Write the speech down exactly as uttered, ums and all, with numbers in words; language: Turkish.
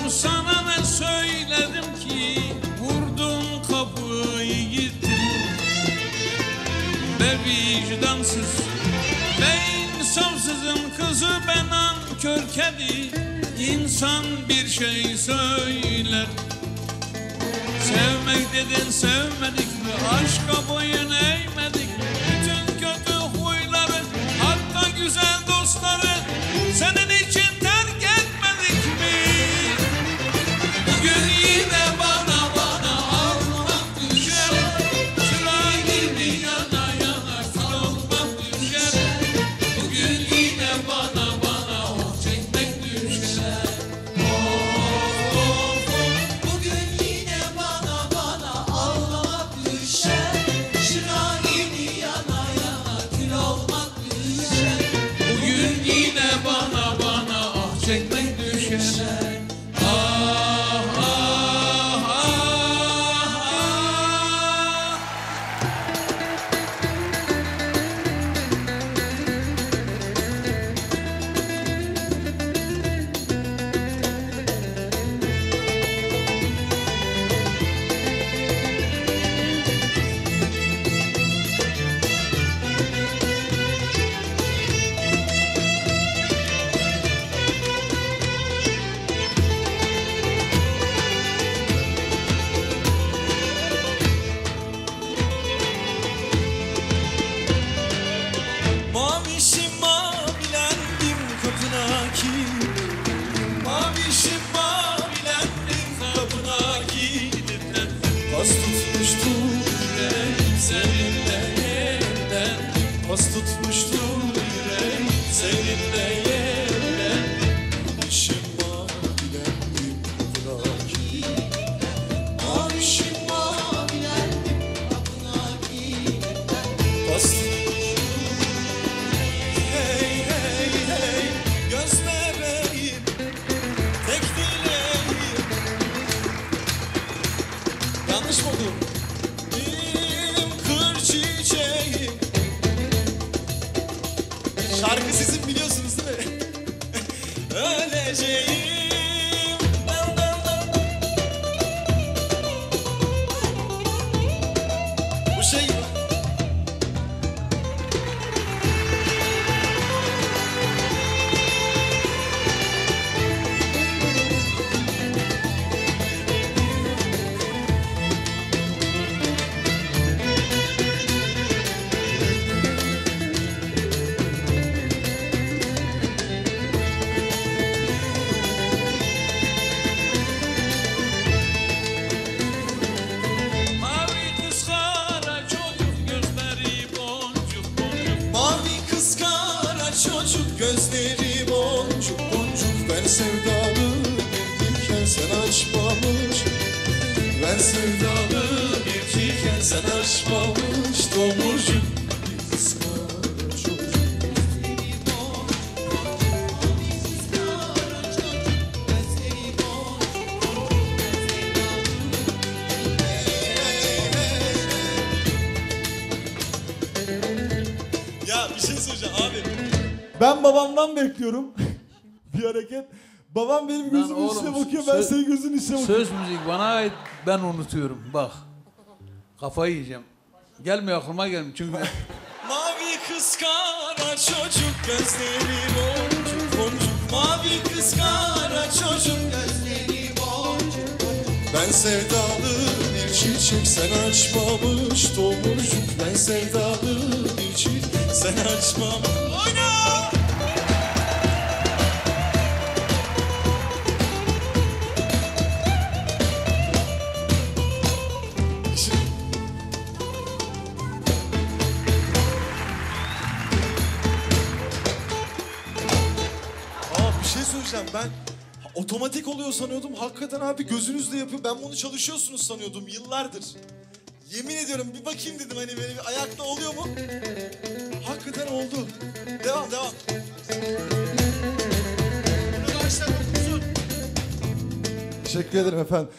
sana ne söyledim ki, vurdun kapıyı gittin. Be vicdansız, be insafsızın kızı, be nankör kedi. İnsan bir şey söyler. Sevmek dedin, sevmedik mi? Aşka boyun eğmedik mi? Bütün kötü huyları, hatta güzel dostları senin için terk etmedik mi? Bugün yine bana bana almak düşer. Çırağı gibi yana yana kül olmak düşer. Bugün yine bana bana oh çekmek düşer. Of of of. Bugün yine bana bana ağlamak düşer. Çırağı gibi yana yana kül olmak düşer. Bugün yine bana bana ah çekmek düşer. Ah ah ah ah. Mavişim mavilendim kapına kilitlendim. Mavişim mavilendim kapına kilitlendim. Pas tutmuştu yüreğim seninle yerden. Pas tutmuştu yüreğim seninle yerden. Mavişim mavilendim kapına kilitlendim. Mavişim mavilendim kapına kilitlendim. Pas tutmuştu. Hey hey hey göz bebeğim, tek dileğim. Yanlış mı oldu? Benim kır çiçeğim. Şarkı sizin biliyorsunuz değil mi? Öleceğim. Bu şey gibi. Mavi kız kara çocuk, gözleri boncuk boncuk. Mavi kız kara çocuk, gözleri boncuk boncuk. Ben sevdalı biriyken sen açmamış. Ben sevdalı biriyken sen açmamış. Domurcuk kız kara çocuk, gözleri boncuk. Mavi kız kara çocuk, gözleri boncuk. Ya bir şey söyleyeceğim abi. Ben babamdan bekliyorum bir hareket. Babam benim gözümün Lan içine oğlum, bakıyor, ben söz- senin gözünün içine bakıyorum. Söz müzik bana ait, ben unutuyorum bak. Kafayı yiyeceğim. Gelmiyor aklıma gelmiyor çünkü. Mavi kız kara çocuk, gözleri boncuk boncuk. Mavi kız kara çocuk, gözleri boncuk boncuk. Ben sevdalı bir çiçek, sen açmamış tomurcuk. Ben sevdalı bir çiçek, sen açmamış. Oyna! Aa, bir şey söyleyeceğim, ben otomatik oluyor sanıyordum. Hakikaten abi gözünüzle yapıyor. Ben bunu çalışıyorsunuz sanıyordum yıllardır. Yemin ediyorum bir bakayım dedim, hani böyle bir ayakta oluyor mu? Hakikaten oldu. Devam devam. Bunu başladım uzun. Teşekkür ederim efendim.